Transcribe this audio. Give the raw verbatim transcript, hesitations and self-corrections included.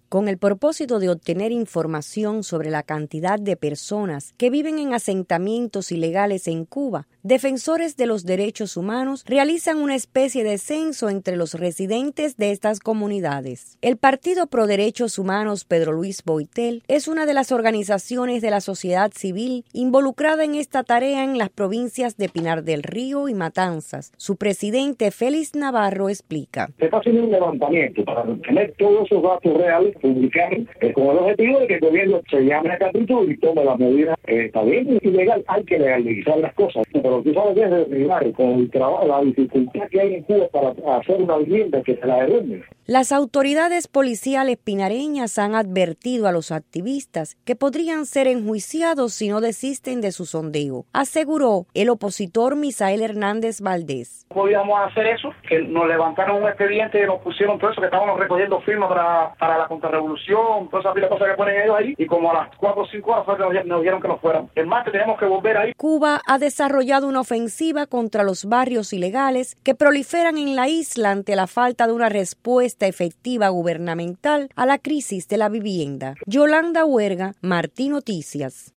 Con el propósito de obtener información sobre la cantidad de personas que viven en asentamientos ilegales en Cuba, defensores de los derechos humanos realizan una especie de censo entre los residentes de estas comunidades. El Partido Pro Derechos Humanos Pedro Luis Boitel es una de las organizaciones de la sociedad civil involucrada en esta tarea en las provincias de Pinar del Río y Matanzas. Su presidente Félix Navarro explica. Se está haciendo un levantamiento para tener todos esos datos reales, publicar eh, con el objetivo de que el gobierno se llame a capítulo y tome las medidas. Eh, está bien ilegal, hay que legalizar las cosas, pero tú sabes que es de con el trabajo, la dificultad que hay en Cuba para hacer una vivienda que se la derrumbe. Las autoridades policiales pinareñas han advertido a los activistas que podrían ser enjuiciados si no desisten de su sondeo, aseguró el opositor Misael Hernández Valdés. Podíamos hacer eso, que nos levantaron un expediente y nos pusieron todo eso, que estábamos recogiendo firmas para, para la contrarrevolución, todas esas cosas que ponen ellos ahí, y como a las cuatro o cinco horas fue que nos, nos dijeron que nos fueran. El martes tenemos que volver ahí. Cuba ha desarrollado una ofensiva contra los barrios ilegales que proliferan en la isla ante la falta de una respuesta efectiva gubernamental a la crisis de la vivienda. Yolanda Huerga, Martí Noticias.